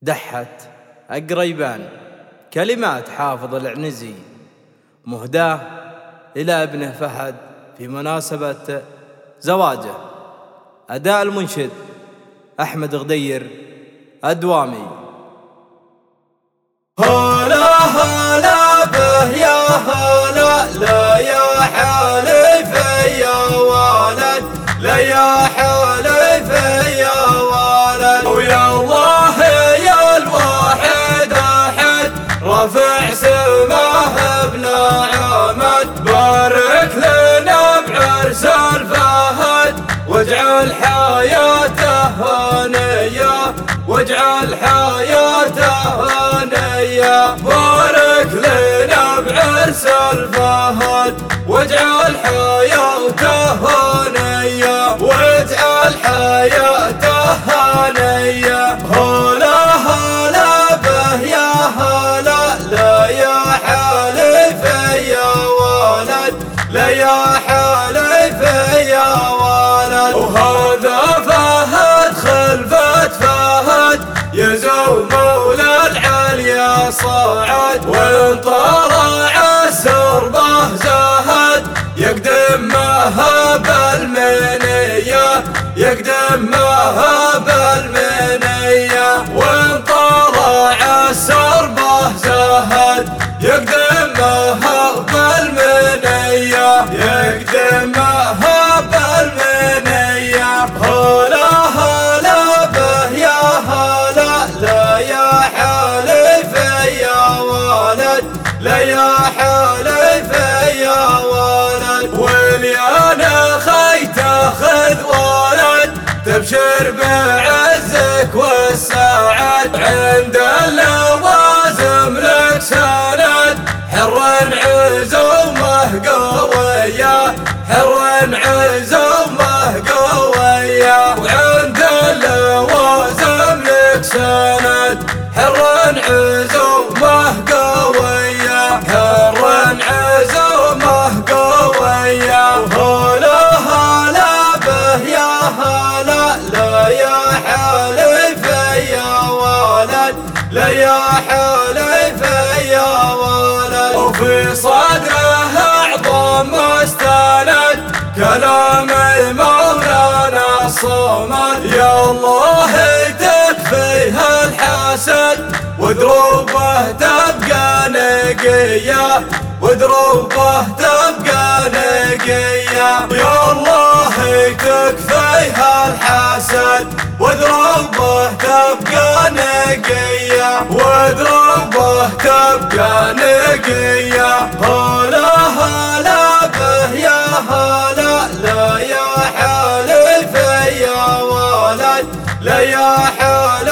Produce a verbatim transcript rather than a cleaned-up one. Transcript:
دحت أقريبان، كلمات حافظ العنزي، مهداة إلى ابنه فهد في مناسبة زواجه. أداء المنشد أحمد غدير الدوامي. هلا هلا به يا هلا، لا يا حليف يا ولد، لا يا حليف يا ولد. ويا الله يا الواحد أحد رفع سماه بلا عمد، بارك لنا بعرس الفهد واجعل حياته هنية، واجعل حياته هنية. بارك لنا بعرس الفهد واجعل حياته هنية، واجعل حياته هنية. هلا هلا به يا هلا، لا يا حليف يا ولد، لا يا حليف يا ولد. وهذا فهد خلفة فهد يزو مولى العليا صعد، وإن طلع السربه زهد يقدم مهاب المنية، يقدم مهاب المنية. وإن طلع السربه زهد يقدم مهاب المنية، يقدم مهاب المنية. هلا هلا به يا هلا، لا يا حليف يا ولد، لا يا حليف يا ولد. واليانا خيت تاخذ ولد تبشر بعزك والسعد، عند اللوازم لك سند حر عزومه قوية، حر عزومه قوية. وعند اللوازم لك سند حر عزومه قوية، حر عزومه قوية. هلا هلا به يا هلا، لا يا حليف يا ولد، لا يا حليف يا ولد. وفي صدره أعظم مستند كلام المولانا الصمد، يا الله تكفيها الحسد ودروبه تبقى نقية، ودروبه تبقى نقية. يا الله تكفيها الحسد ودروبه تبقى نقية، ودروبه تبقى نقية. هلا هلا به يا هلا، لا يا حليف يا ولد، لا يا حليف